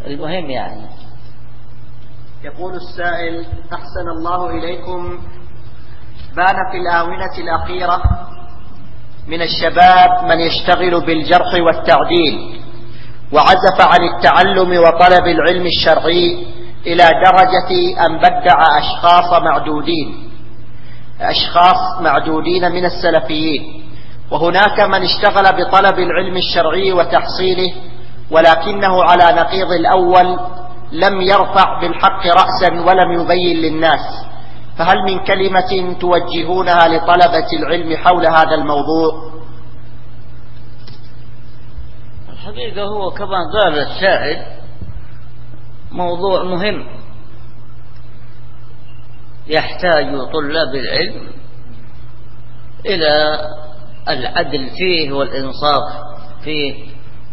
المهم يعني. يقول السائل: أحسن الله إليكم، بان في الآونة الأخيرة من الشباب من يشتغل بالجرح والتعديل وعزف عن التعلم وطلب العلم الشرعي إلى درجة أن بدع أشخاص معدودين من السلفيين. وهناك من اشتغل بطلب العلم الشرعي وتحصيله ولكنه على نقيض الأول لم يرفع بالحق رأسا ولم يبين للناس، فهل من كلمة توجهونها لطلبة العلم حول هذا الموضوع؟ الحقيقة هو كما قال السائل موضوع مهم يحتاج طلاب العلم إلى العدل فيه والإنصاف فيه.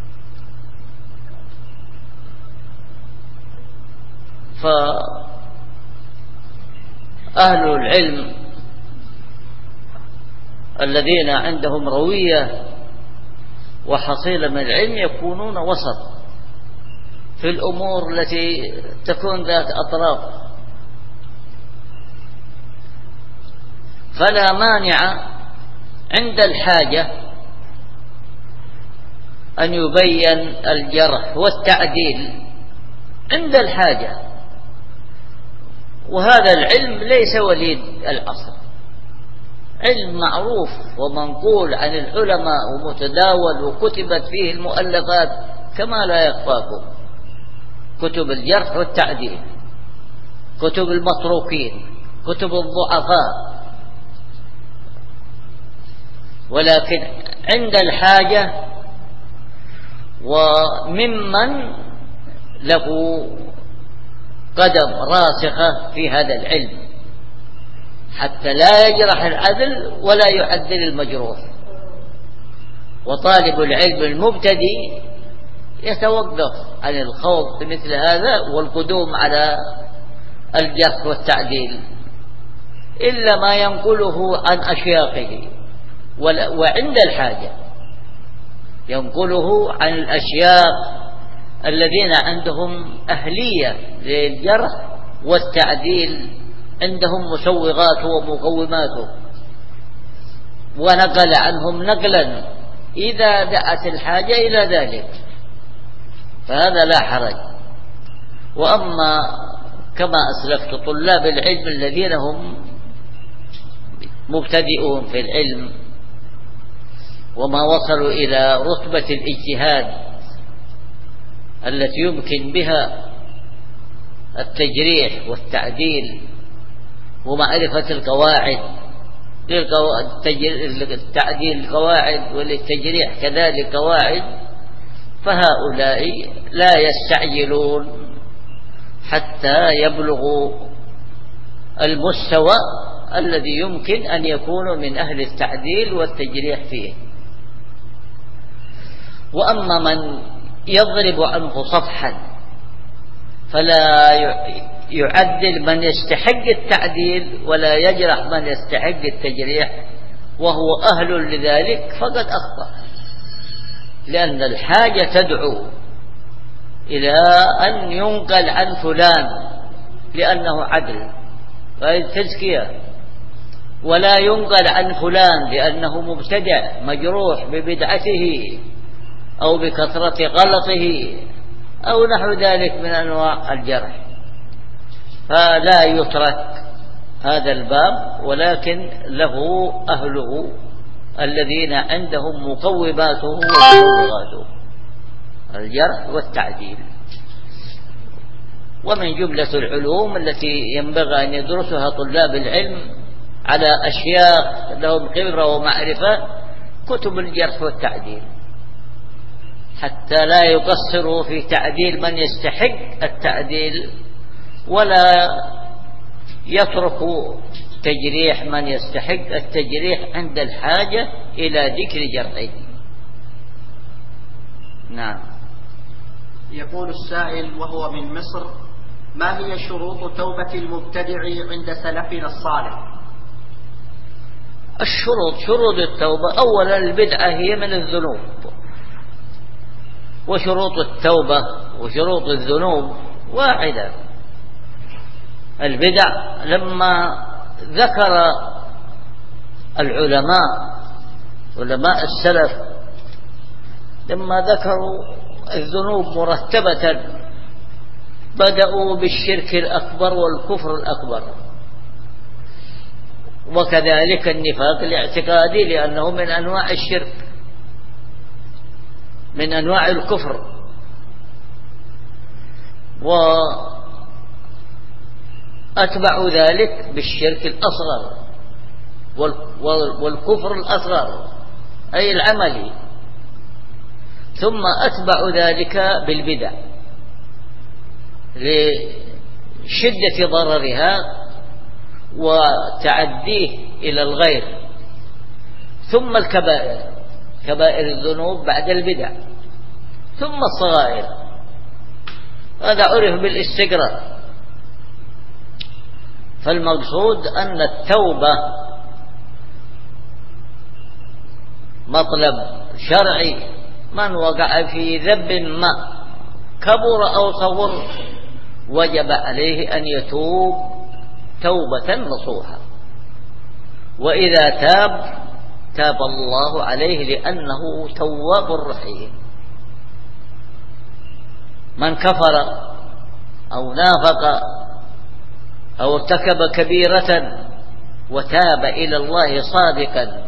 فأهل العلم الذين عندهم روية وحصيلة من العلم يكونون وسط في الأمور التي تكون ذات أطراف، فلا مانع عند الحاجة أن يبين الجرح والتعديل عند الحاجة. وهذا العلم ليس وليد العصر، علم معروف ومنقول عن العلماء ومتداول وكتبت فيه المؤلفات كما لا يخفاكم، كتب الجرح والتعديل، كتب المتروكين، كتب الضعفاء. ولكن عند الحاجة وممن له قدم راسخة في هذا العلم حتى لا يجرح العدل ولا يعدل المجروح. وطالب العلم المبتدئ يتوقف عن الخوض بمثل هذا والقدوم على الجرح والتعديل إلا ما ينقله عن أشياخه، وعند الحاجة ينقله عن الأشياخ الذين عندهم أهلية للجرح والتعديل، عندهم مسوغاته ومقوماته، ونقل عنهم نقلا إذا دعت الحاجة إلى ذلك، فهذا لا حرج. وأما كما أسلفت طلاب العلم الذين هم مبتدئون في العلم وما وصلوا إلى رتبة الاجتهاد التي يمكن بها التجريح والتعديل ومعرفة القواعد التعديل قواعد وللتجريح كذلك قواعد، فهؤلاء لا يستعجلون حتى يبلغوا المستوى الذي يمكن أن يكونوا من أهل التعديل والتجريح فيه. وأما من يضرب عنه صفحا فلا يعدل من يستحق التعديل ولا يجرح من يستحق التجريح وهو أهل لذلك فقد أخطأ، لأن الحاجة تدعو إلى أن ينقل عن فلان لأنه عدل فهي تزكية، ولا ينقل عن فلان لأنه مبتدع مجروح ببدعته أو بكثرة غلطه أو نحو ذلك من أنواع الجرح. فلا يترك هذا الباب، ولكن له أهله الذين عندهم مقوماته ومسوغاته الجرح والتعديل. ومن جملة العلوم التي ينبغي أن يدرسها طلاب العلم على أشياء لهم خبرة ومعرفة كتب الجرح والتعديل، حتى لا يقصروا في تعديل من يستحق التعديل ولا يتركوا تجريح من يستحق التجريح عند الحاجة إلى ذكر جرحه. نعم. يقول السائل وهو من مصر: ما هي شروط توبة المبتدع عند سلفنا الصالح؟ شروط التوبة: أولا البدعة هي من الذنوب، وشروط التوبة وشروط الذنوب واحدة. البدع لما ذكر العلماء علماء السلف لما ذكروا الذنوب مرتبة بدأوا بالشرك الأكبر والكفر الأكبر، وكذلك النفاق الاعتقادي لأنه من أنواع الشرك من أنواع الكفر، وأتبعوا ذلك بالشرك الأصغر والكفر الأصغر أي العملي، ثم أتبعوا ذلك بالبدع لشدة ضررها وتعديه إلى الغير، ثم الكبائر كبائر الذنوب بعد البدع، ثم الصغائر. هذا عرف بالاستقراء. فالمقصود أن التوبة مطلب شرعي. من وقع في ذنب ما كبر أو صغر وجب عليه أن يتوب توبة نصوحة، وإذا تاب الله عليه لأنه تواب رحيم. من كفر أو نافق أو ارتكب كبيرة وتاب إلى الله صادقا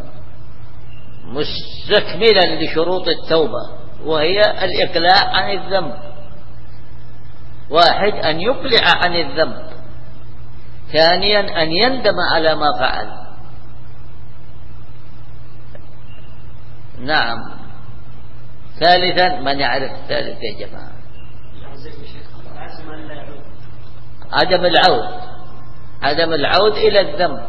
مستكملا لشروط التوبة، وهي الإقلاع عن الذنب. واحد أن يقلع عن الذنب، ثانيا أن يندم على ما فعل. نعم. ثالثا من يعرف الثالث يا جماعة؟ عدم العود إلى الذنب.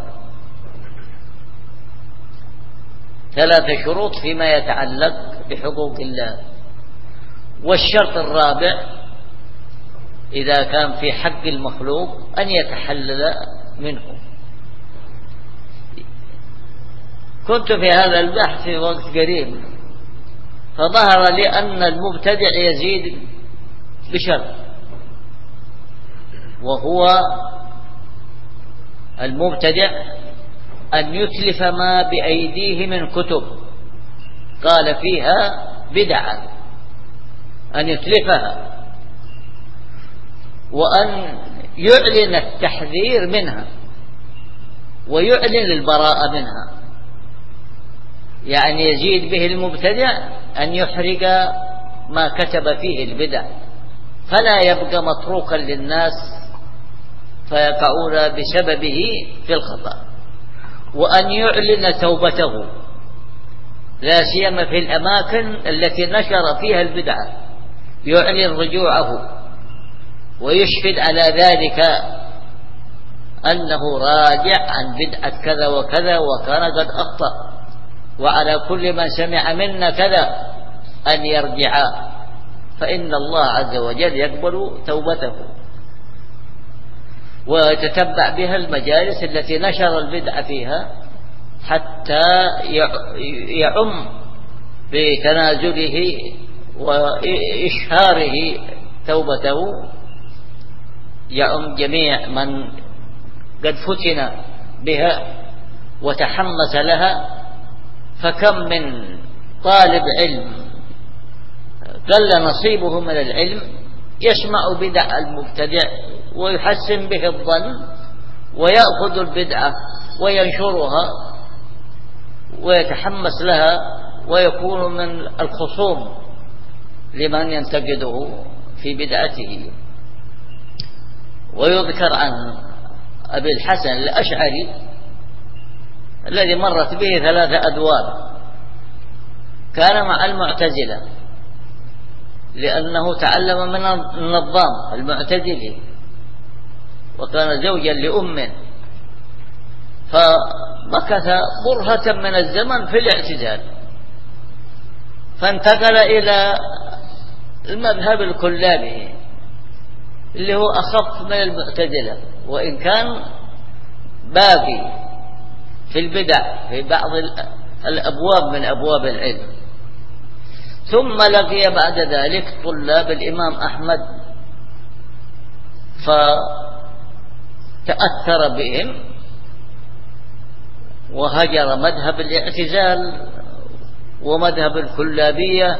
3 شروط فيما يتعلق بحقوق الله. والشرط الرابع إذا كان في حق المخلوق أن يتحلل منه. كنت في هذا البحث في وقت قريب، فظهر لي أن المبتدع يزيد بشرط، وهو المبتدع أن يتلف ما بأيديه من كتب قال فيها بدعة، أن يتلفها، وأن يعلن التحذير منها ويعلن البراءة منها. يعني يزيد به المبتدع أن يحرق ما كتب فيه البدع فلا يبقى متروكا للناس فيقعون بسببه في الخطأ، وأن يعلن توبته لا سيما في الأماكن التي نشر فيها البدعة، يعلن رجوعه ويشهد على ذلك أنه راجع عن بدعة كذا وكذا وكان قد أخطأ، وعلى كل من سمع منا كذا أن يرجع، فإن الله عز وجل يقبل توبته. ويتتبع بها المجالس التي نشر البدعة فيها حتى يعم بتنازله وإشهاره توبته، يعم جميع من قد فتن بها وتحمس لها. فكم من طالب علم قل نصيبه من العلم يسمع بدع المبتدع ويحسن به الظن ويأخذ البدعة وينشرها ويتحمس لها ويكون من الخصوم لمن ينتقده في بدعته. ويذكر عن أبي الحسن الأشعري الذي مرت به 3 أدوار، كان مع المعتزلة لأنه تعلم من النظام المعتزلي وكان زوجا لأم، فمكث برهة من الزمن في الاعتزال، فانتقل إلى المذهب الكلابي اللي هو أخف من المعتزلة، وإن كان باقي في البدع في بعض الأبواب من أبواب العلم. ثم لقي بعد ذلك طلاب الإمام أحمد فتأثر بهم وهجر مذهب الاعتزال ومذهب الكلابية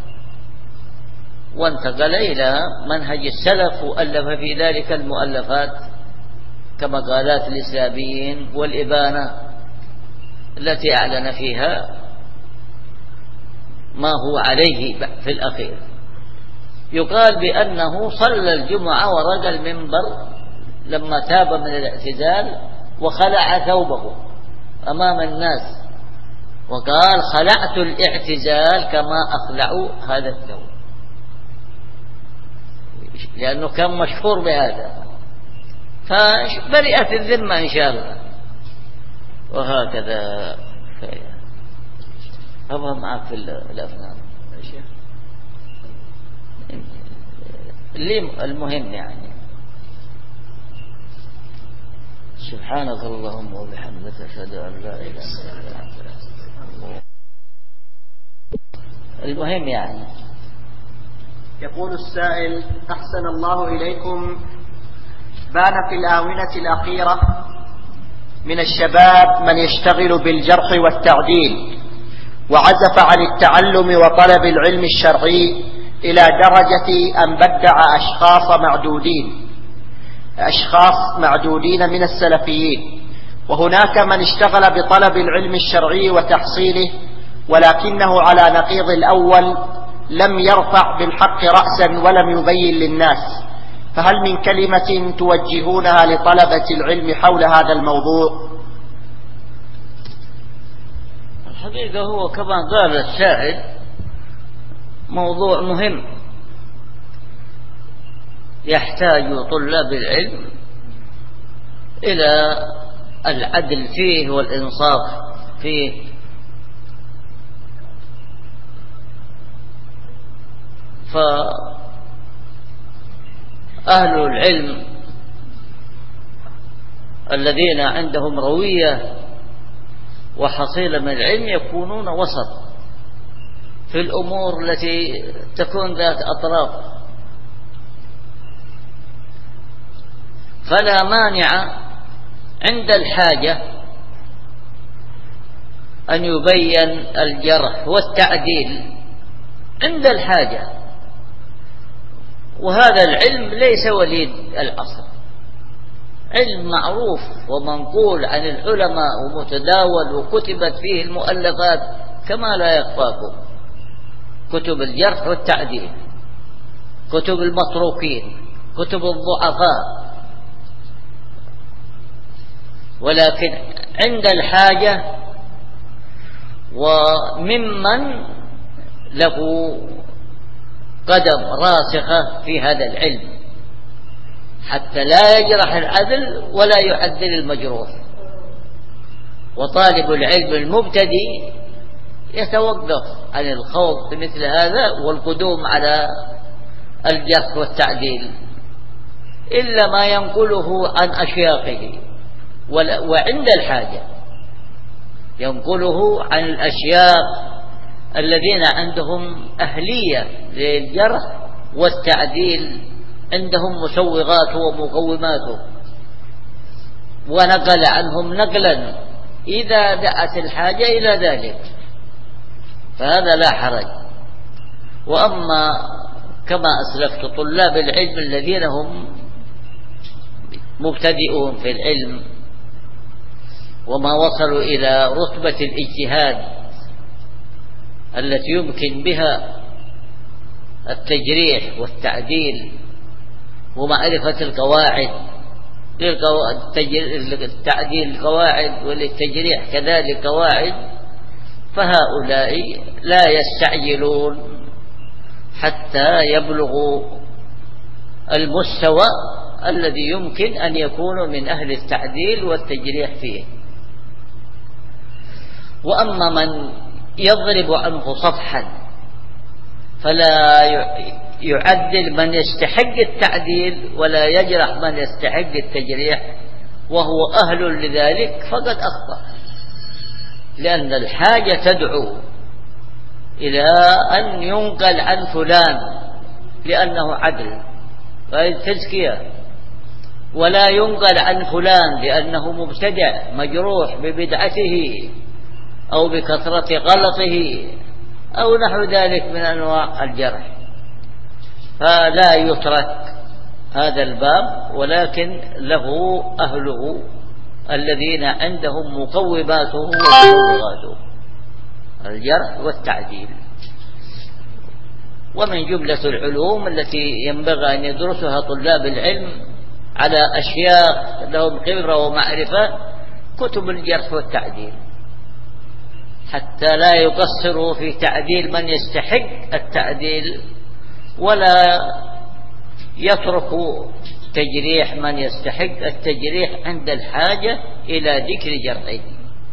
وانتقل إلى منهج السلف وألف في ذلك المؤلفات كمقالات الإسلاميين والإبانة التي أعلن فيها ما هو عليه في الأخير. يقال بأنه صلى الجمعة ورقى المنبر لما تاب من الاعتزال وخلع ثوبه أمام الناس وقال: خلعت الاعتزال كما أخلع هذا الثوب، لأنه كان مشهور بهذا، فبرئت الذمة إن شاء الله. وهكذا أبغى معك في الأفنان اللي المهم يعني. سبحانك اللهم وبحمدك أشهد أن لا إله إلا أنت. المهم يعني. يقول السائل: أحسن الله إليكم، بان في الآونة الأخيرة من الشباب من يشتغل بالجرح والتعديل وعزف عن التعلم وطلب العلم الشرعي إلى درجة أن بدع أشخاص معدودين من السلفيين، وهناك من اشتغل بطلب العلم الشرعي وتحصيله ولكنه على نقيض الأول لم يرفع بالحق رأسا ولم يبين للناس، فهل من كلمة توجهونها لطلبة العلم حول هذا الموضوع؟ الحقيقة هو كما قال السائل موضوع مهم يحتاج طلاب العلم إلى العدل فيه والإنصاف فيه. فأهل العلم الذين عندهم روية وحصيلة من العلم يكونون وسط في الأمور التي تكون ذات أطراف، فلا مانع عند الحاجة أن يبين الجرح والتعديل عند الحاجة، وهذا العلم ليس وليد العصر، علم معروف ومنقول عن العلماء ومتداول وكتبت فيه المؤلفات كما لا يخفاكم، كتب الجرح والتعديل، كتب المتروكين، كتب الضعفاء، ولكن عند الحاجة وممن له قدم راسخة في هذا العلم حتى لا يجرح العدل ولا يعدل المجروح. وطالب العلم المبتدئ يتوقف عن الخوض في مثل هذا والقدوم على الجرح والتعديل إلا ما ينقله عن أشياخه، وعند الحاجة ينقله عن الأشياخ الذين عندهم أهلية للجرح والتعديل، عندهم مسوغاته ومقوماته، ونقل عنهم نقلا إذا دعت الحاجة إلى ذلك فهذا لا حرج. وأما كما أسلفت طلاب العلم الذين هم مبتدئون في العلم وما وصلوا إلى رتبة الاجتهاد التي يمكن بها التجريح والتعديل ومعرفة القواعد التعديل قواعد وللتجريح كذلك قواعد، فهؤلاء لا يستعجلون حتى يبلغوا المستوى الذي يمكن أن يكونوا من أهل التعديل والتجريح فيه. وأما من يضرب عنه صفحا فلا يعدل من يستحق التعديل ولا يجرح من يستحق التجريح وهو أهل لذلك فقد أخطأ، لأن الحاجة تدعو إلى أن ينقل عن فلان لأنه عدل فهذه تزكية، ولا ينقل عن فلان لأنه مبتدع مجروح ببدعته أو بكثرة غلطه أو نحو ذلك من أنواع الجرح. فلا يترك هذا الباب، ولكن له أهله الذين عندهم مقوماته ومبرراته، الجرح والتعديل. ومن جملة العلوم التي ينبغي أن يدرسها طلاب العلم على أشياء لهم خبرة ومعرفة كتب الجرح والتعديل، حتى لا يقصروا في تعديل من يستحق التعديل ولا يتركوا تجريح من يستحق التجريح عند الحاجة إلى ذكر جرحه.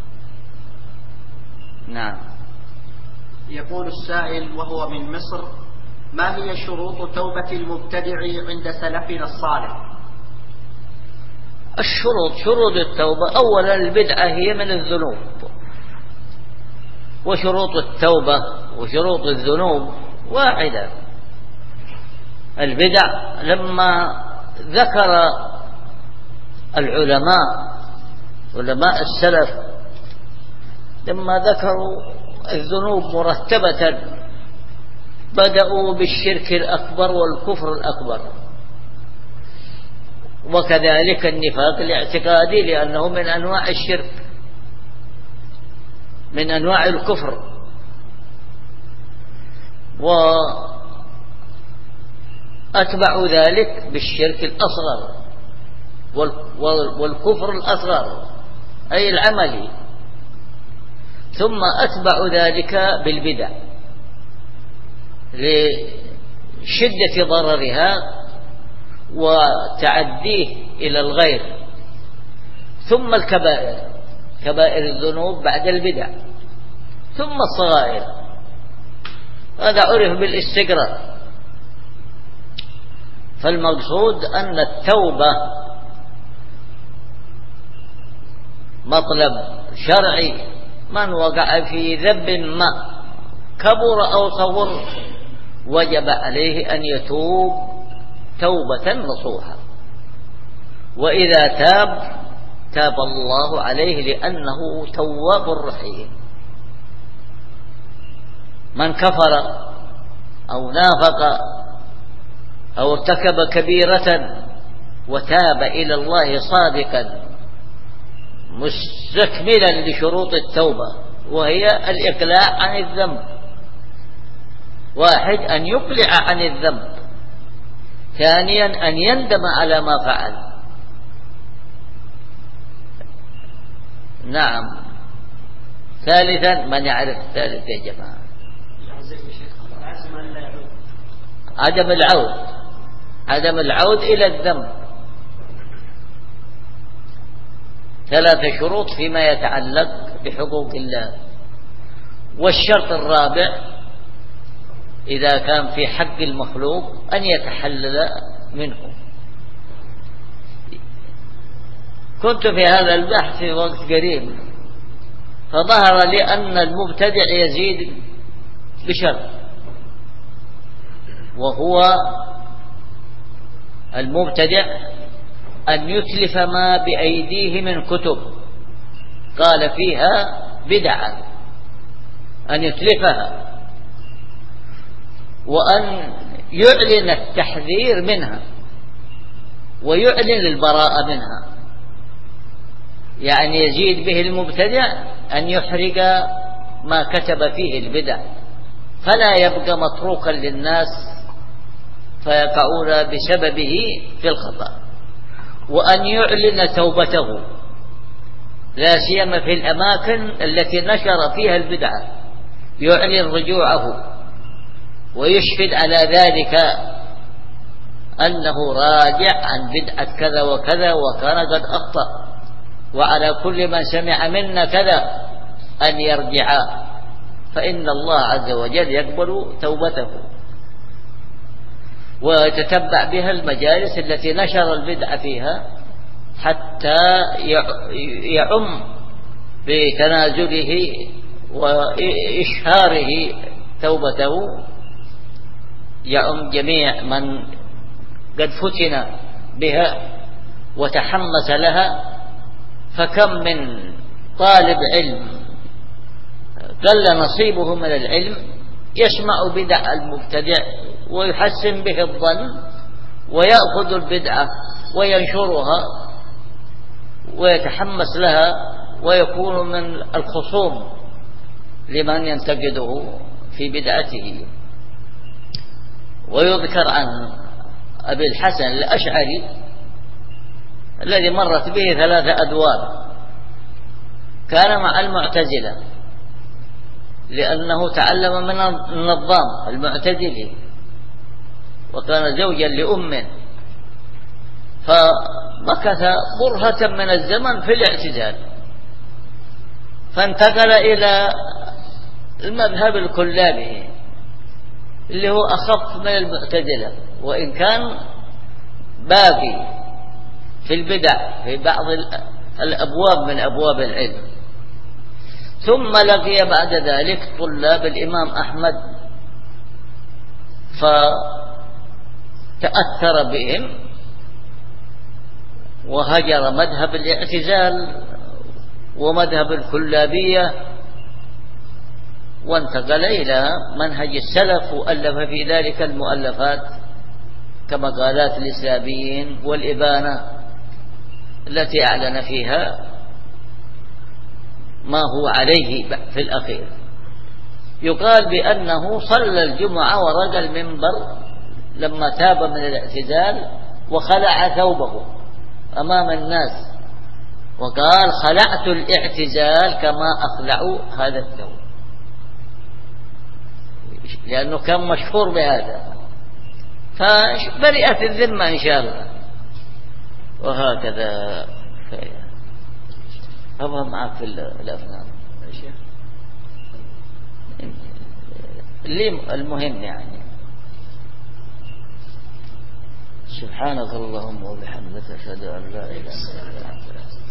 نعم. يقول السائل وهو من مصر: ما هي شروط توبة المبتدع عند سلفنا الصالح؟ شروط التوبة: أولا البدعة هي من الذنوب، وشروط التوبة وشروط الذنوب واحدة. البدع لما ذكر علماء السلف لما ذكروا الذنوب مرتبة بدأوا بالشرك الأكبر والكفر الأكبر، وكذلك النفاق الاعتقادي لأنه من أنواع الشرك من أنواع الكفر، وأتبعوا ذلك بالشرك الأصغر والكفر الأصغر أي العملي، ثم أتبعوا ذلك بالبدع لشدة ضررها وتعديه إلى الغير، ثم الكبائر كبائر الذنوب بعد البدع، ثم الصغائر. هذا عرف بالاستقراء. فالمقصود أن التوبة مطلب شرعي، من وقع في ذنب ما كبر أو صغر وجب عليه أن يتوب توبة نصوحة، وإذا تاب الله عليه لأنه تواب رحيم. من كفر أو نافق أو ارتكب كبيرة وتاب إلى الله صادقا مستكملا لشروط التوبة، وهي الإقلاع عن الذنب. واحد أن يقلع عن الذنب، ثانيا أن يندم على ما فعل. نعم. ثالثا من يعرف الثالث يا جماعة؟ عدم العود إلى الذنب. 3 شروط فيما يتعلق بحقوق الله. والشرط الرابع إذا كان في حق المخلوق أن يتحلل منه. كنت في هذا البحث في وقت قريب، فظهر لي أن المبتدع يزيد بشرط، وهو المبتدع أن يتلف ما بأيديه من كتب قال فيها بدعة، أن يتلفها، وأن يعلن التحذير منها ويعلن البراءة منها. يعني يزيد به المبتدع أن يحرق ما كتب فيه البدع فلا يبقى متروكا للناس فيقعون بسببه في الخطأ، وأن يعلن توبته لا سيما في الأماكن التي نشر فيها البدعة، يعلن رجوعه ويشهد على ذلك أنه راجع عن بدعة كذا وكذا وكان قد أخطأ، وعلى كل من سمع منا كذا أن يرجع، فإن الله عز وجل يقبل توبته. ويتتبع بها المجالس التي نشر البدعة فيها حتى يعم بتنازله وإشهاره توبته يعم جميع من قد فتن بها وتحمس لها. فكم من طالب علم قل نصيبه من العلم يسمع بدع المبتدع ويحسن به الظن ويأخذ البدعة وينشرها ويتحمس لها ويكون من الخصوم لمن ينتقده في بدعته. ويذكر عن أبي الحسن الأشعري الذي مرت به 3 أدوار، كان مع المعتزلة لأنه تعلم من النظام المعتزلي وكان زوجا لأمه، فمكث برهة من الزمن في الاعتزال، فانتقل إلى المذهب الكلابي اللي هو أخف من المعتزلة وإن كان باقي في البدع في بعض الأبواب من أبواب العلم. ثم لقي بعد ذلك طلاب الإمام أحمد فتأثر بهم وهجر مذهب الاعتزال ومذهب الكلابية وانتقل إلى منهج السلف وألف في ذلك المؤلفات كمقالات الإسلاميين والإبانة التي أعلن فيها ما هو عليه في الأخير. يقال بأنه صلى الجمعة ورقى المنبر لما تاب من الاعتزال وخلع ثوبه أمام الناس وقال خلعت الاعتزال كما أخلع هذا الثوب، لأنه كان مشهور بهذا، فبرئت الذمة إن شاء الله. وهكذا أبغى معك في الأفنان المهم يعني. سبحانك اللهم وبحمدك أشهد أن لا إله إلا أنت.